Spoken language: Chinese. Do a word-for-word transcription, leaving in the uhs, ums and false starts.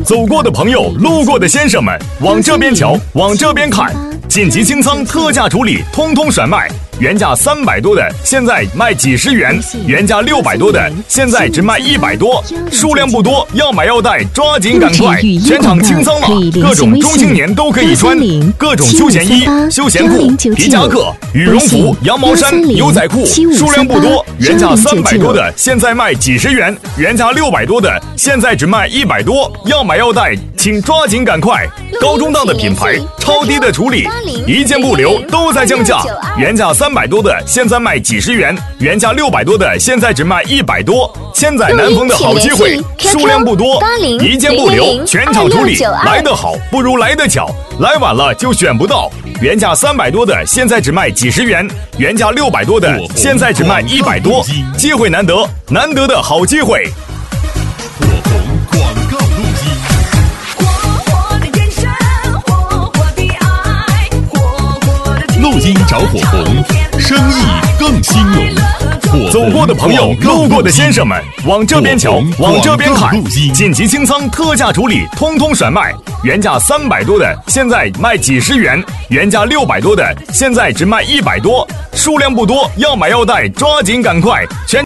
走过的朋友，路过的先生们，往这边瞧，往这边看，紧急清仓特价处理，通通甩卖。原价三百多的，现在卖几十元；原价六百多的，现在只卖一百多。数量不多，要买要带，抓紧赶快！全场清仓了，各种中青年都可以穿，各种休闲衣、休闲裤、皮夹克、羽绒服、羊毛衫、牛仔裤，数量不多。原价三百多的，现在卖几十元；原价六百多的，现在只卖一百多。要买要带，请抓紧赶快！高中档的品牌，超低的处理，一件不留，都在降价。原价三百多的，现在卖几十元；原价六百多的，现在只卖一百多。千载难逢的好机会，数量不多，一件不留，全场处理。来得好不如来得巧，来晚了就选不到。原价三百多的，现在只卖几十元；原价六百多的，现在只卖一百多。机会难得，难得的好机会。 火红广告录音。录音找火红，生意更兴隆。 走过的朋友，路过的先生们，往这边瞧，往这边看，紧急清仓特价处理，通通甩卖。原价三百多的，现在卖几十元；原价六百多的，现在只卖一百多。数量不多，要买要带，抓紧赶快！全